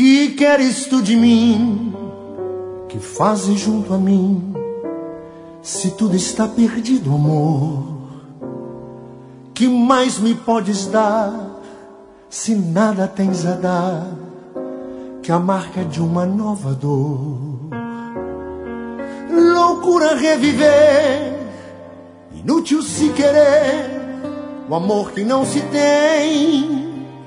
Que queres tu de mim? Que fazes junto a mim? Se tudo está perdido, amor, que mais me podes dar? Se nada tens a dar, que a marca de uma nova dor. Loucura reviver, inútil se querer o amor que não se tem.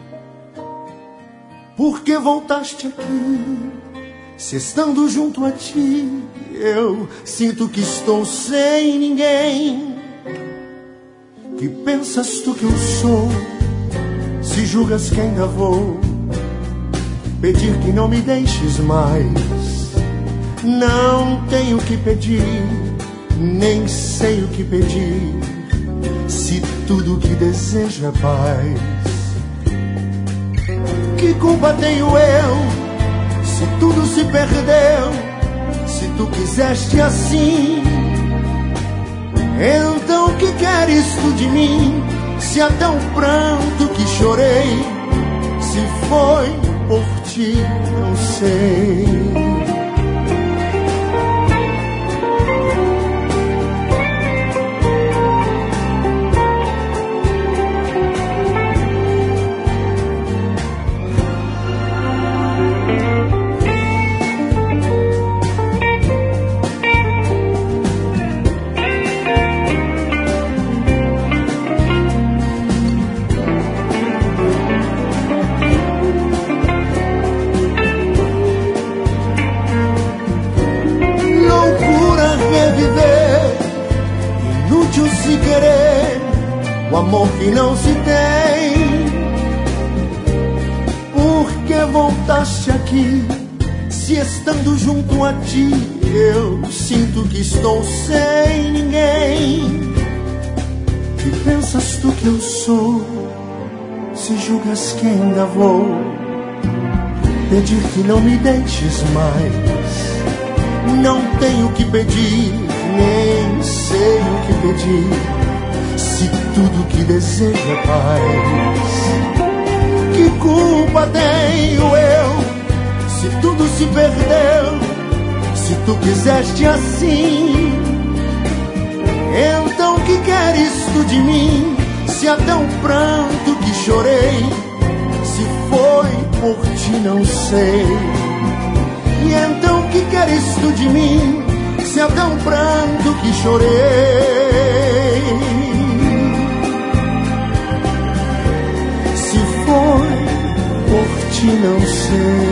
Por que voltaste aqui, se estando junto a ti eu sinto que estou sem ninguém? Que pensas tu que eu sou, se julgas que ainda vou pedir que não me deixes mais? Não tenho que pedir, nem sei o que pedir, se tudo o que desejo é paz. Que culpa tenho eu, se tudo se perdeu, se tu quiseste assim? Então que queres tu de mim, se até o pranto que chorei, se foi por ti, não sei. Se querer o amor que não se tem. Por que voltaste aqui, se estando junto a ti eu sinto que estou sem ninguém? Que pensas tu que eu sou, se julgas que ainda vou pedir que não me deixes mais? Não tenho que pedir, nem sei o que pedir, se tudo que desejo é paz. Que culpa tenho eu, se tudo se perdeu, se tu quiseste assim? Então que queres tu de mim, se até o pranto que chorei, se foi por ti, não sei. E então que queres tu de mim, se até um pranto que chorei, se foi por ti, não sei.